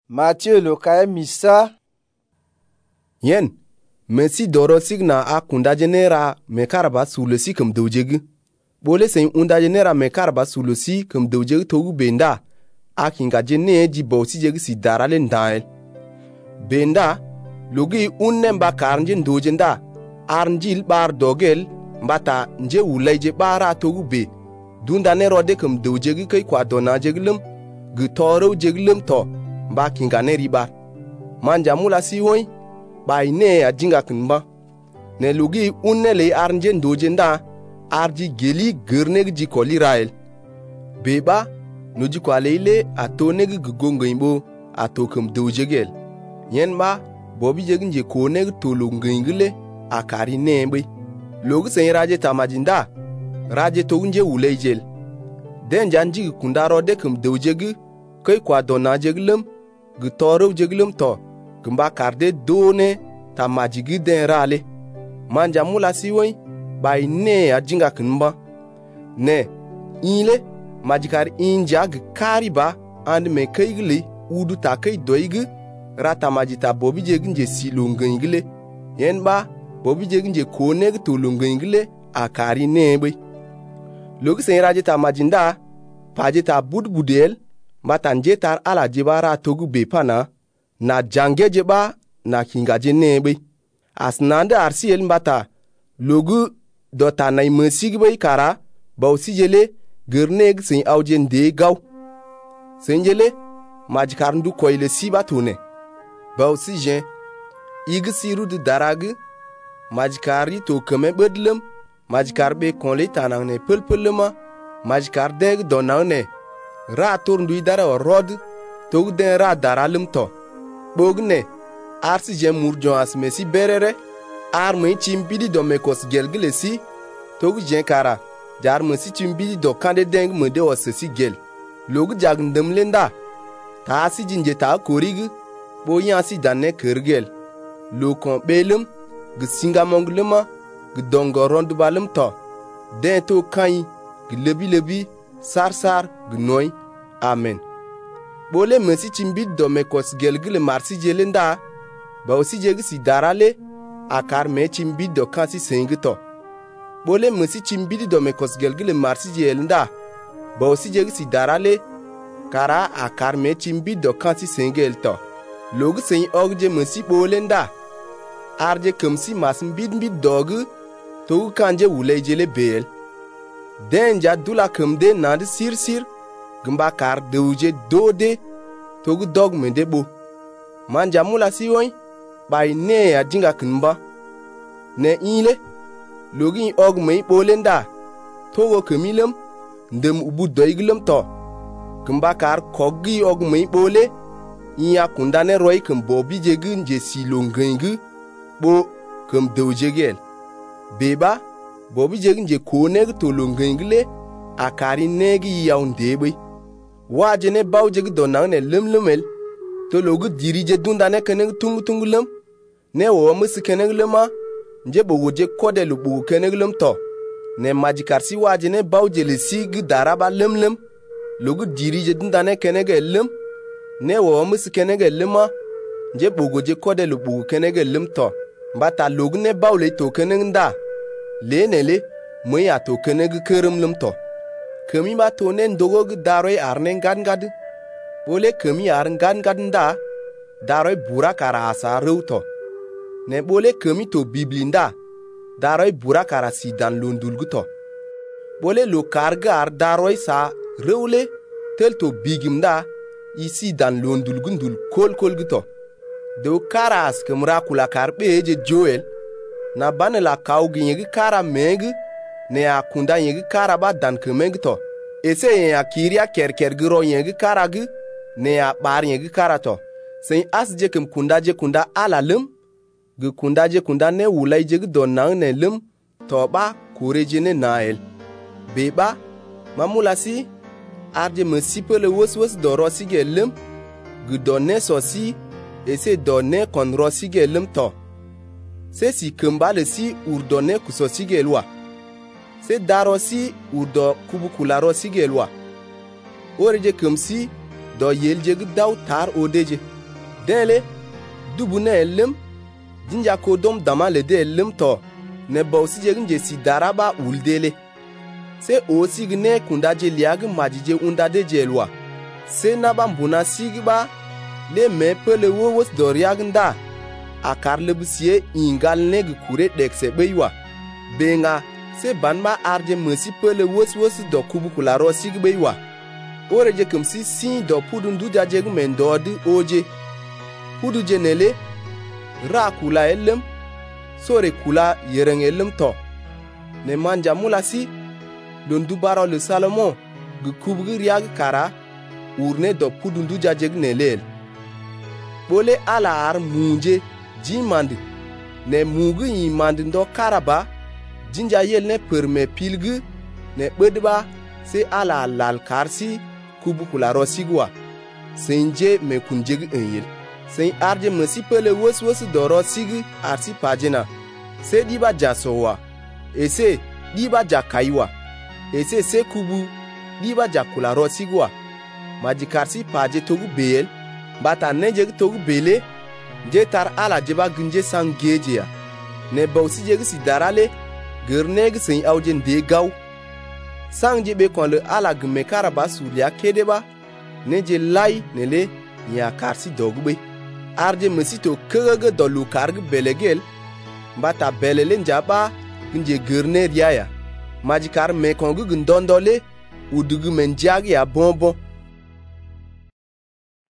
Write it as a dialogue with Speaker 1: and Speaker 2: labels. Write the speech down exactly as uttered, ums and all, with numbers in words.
Speaker 1: Mathieu lo kaya misa.
Speaker 2: Yen, Messi doro signa a kunda genera me karaba sulusi kum dojegi. Bole sen unda genera me karaba sulusi kum dojegi togu benda. A kinga jene ji bosi jegi si darale ndael. Benda, logi unne mba karnjin dojenda. Arnjil bar dogel, mbata nje ulaije bara togu be. Dunda ne rode kum dojegi kai kwa dona jeglum. Gu toro jeglum to, mba kinga ne ribar. Manja mula si woy. Bay ne a jinga kunba ne lugi unne le arnjen dojenda arji geli gerneg ji koli rael beba no ji kwale ile atoneg gugongo imbo atokum dojegel yen ba bobi jegnje koneg tolongengile akari nembe logi sen raje tamajinda raje togunje ulejel den janji kundaro de kum dojegi kai kwa dona jeglum gu toro jeglum to gumba karde done ta majigi den rale manja mula siwoy bay ne ajinga kunba ne ile majikar injag kariba and me kaygli udu ta kay doygi rata majita bobi jeginje silongengile yen ba bobi jeginje koneg to longengile akari nebe logi sen raje ta majinda pajita budbudel matanje tar ala jibara togu bepana na jange jeba na kingaje nebe asnande arsiel mbata logu dota na imesig bay kara bawsi jele gerneg sin awjen de gaw senjele majkar ndu koyle siba tune bawsi je igsiru de darag majkari to keme bedlem majkar be konle tanane pelpelema majkar deg donane ra tour ndu dara rod to den ra daralum to bogne arsi jem murjon asmesi berere arme chimbidi do mekos gelgilesi togu jen kara jar mesi chimbidi do kande deng mede osesi gel logu jagndem lenda ta si jinje ta korig bo yansi danne kergel lokon belum gu singa monglema gu dongo rondu balum to den to kai gu lebi lebi sar sar gu noy amen bole mesi chimbidi do mekos gelgile marsi jelenda ba osi jegi si darale akar me chimbidi do kansi sengito bole mesi chimbidi do mekos gelgile marsi jelenda ba osi jegi si darale kara akar me chimbidi do kansi sengelto logu sen ogje mesi bolenda arje kemsi masm bidbid dogu to kanje wulejele bel denja dula kemde nand sir sir gumba kar deuje dode togu dog mende bo manja mula siwoy bay ne a jinga kunba ne ile logi og mei bolenda togo kemilem ndem ubu doiglem to gumba kar kogi og mei bole iya kundane roy kum bobi jegi nje silongengu bo kum dewjegel beba bobi jegi nje koneg to longengle akari negi yaundebe wajene bawjegi donane lemlemel to logu dirije dundane keneg tungu tungu lem ne wo musi keneg lema nje bo woje kode lu bu keneg lem to ne majikarsi wajene bawjele sig daraba lemlem logu dirije dundane keneg lem ne wo musi keneg lema nje bo woje kode lu bu keneg lem to mbata logu ne bawle to keneg nda lenele moya to keneg kerem lem to kemi ba to ne ndogo daroy arne ngad ngad bole kemi ar ngad ngad nda daroy bura kara asa rewto ne bole kemi to biblinda daroy bura kara si dan londulguto bole lo kargar daroy sa rewle tel to bigimda isi dan londulgundul kol kolguto do karas kemra kula karbe je joel na banela kawgi yegi kara meg ne akunda yegi kara ba dan kemegto ese ya kiria kerker gro yegi karagi ne ya bar yegi karato sen asje kem kunda je kunda alalum gu kunda je kunda ne wulai je don nan ne lum to ba kureje ne nael beba mamulasi arje mesipele wos wos do rosige lum gu donne sosi ese donne kon rosige lum to se si kembale si urdonne kusosige lwa se darosi urdo kubukula rosige lwa oreje kemsi do yelje daw tar odeje dele dubu ne elim jinja ko dom dama le de elim to ne bausi je nje si daraba uldele se o sig ne kunda je liag majije unda de jelwa se naba mbuna sigba le me pele wo wos doriag nda akar le busie ingal ne gukure dekse beywa benga se banba arje mesi pele wos wos do kubu kularo sigbeywa ore je kumsi si do pudu nduja je mendo di oje pudu je nele ra kula elem sore kula yereng elem to ne manja mulasi don dubaro le Salomon gu kubu riag kara urne do pudu nduja je nelel bole ala ar munje jimand ne mugu yimand ndo karaba jinja yel ne perme pilgu ne bedba se ala lal karsi kubu kula rosigwa senje me kunjeg enyil sen arje mesi pele wos wos doro sigi arsi pagina se diba jasowa ese diba jakaiwa ese se kubu diba jakula rosigwa majikarsi paje togu beel bata nejeg togu bele je tar ala jeba gunje sang gejeya ne bausi jeg si darale gerneg sen awjen de gaw sang je be kon le ala gme karaba sulia kedeba ne je lay ne le ya karsi dogbe arje mesito kege do lu karg belegel bata belele njaba gunje gerne riaya majikar me kon gu ndondole udugu menjag ya bonbon